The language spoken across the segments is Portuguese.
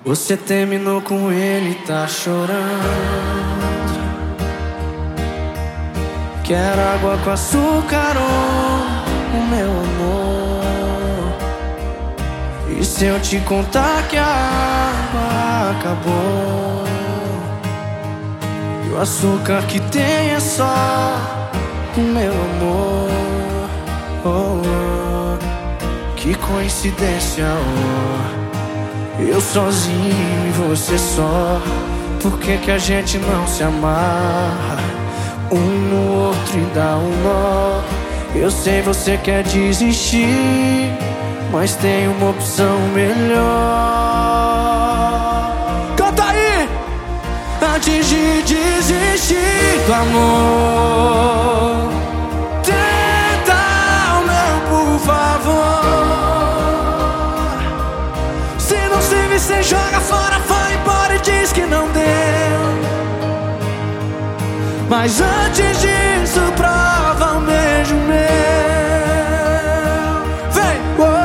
Você terminou com ele, tá chorando. Quero água com açúcar, oh, o meu amor. E se eu te contar que a água acabou, e o açúcar que tem é só o meu amor, oh, oh. Que coincidência, oh. Eu sozinho e você só. Por que que a gente não se amarra um no outro e dá um nó? Eu sei você quer desistir, mas tem uma opção melhor. Canta aí! Antes de desistir do amor, tenta o meu, por favor. Você joga fora, vai embora e diz que não deu. Mas antes disso, prova um beijo meu. Vem!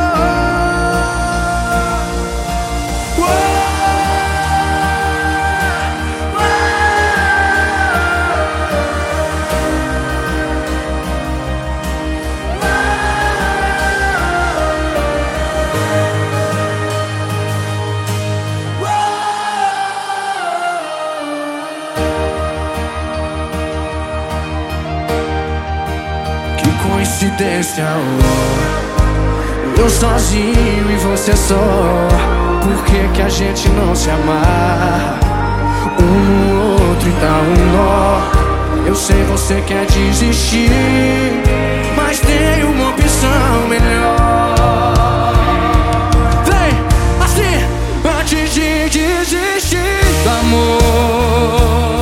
Coincidência, oh. Eu sozinho e você só. Por que que a gente não se amarra um no outro e dá um nó? Eu sei você quer desistir, mas tem uma opção melhor. Vem, assim, antes de desistir do amor,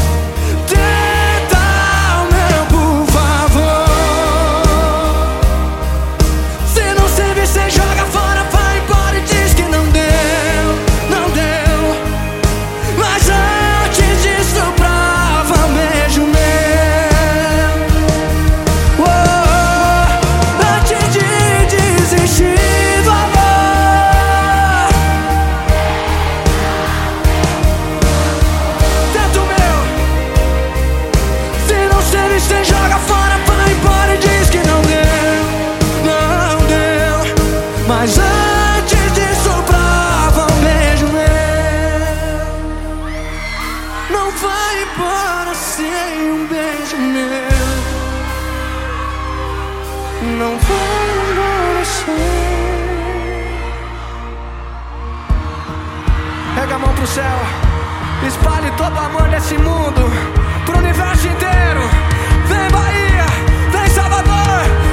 você joga fora, vai embora e diz que não deu, não deu. Mas antes disso, prova um beijo meu. Não vai embora sem um beijo meu. Não vai embora sem. Pega a mão pro céu, espalhe todo o amor desse mundo pro universo inteiro. Vem Bahia, vem Salvador.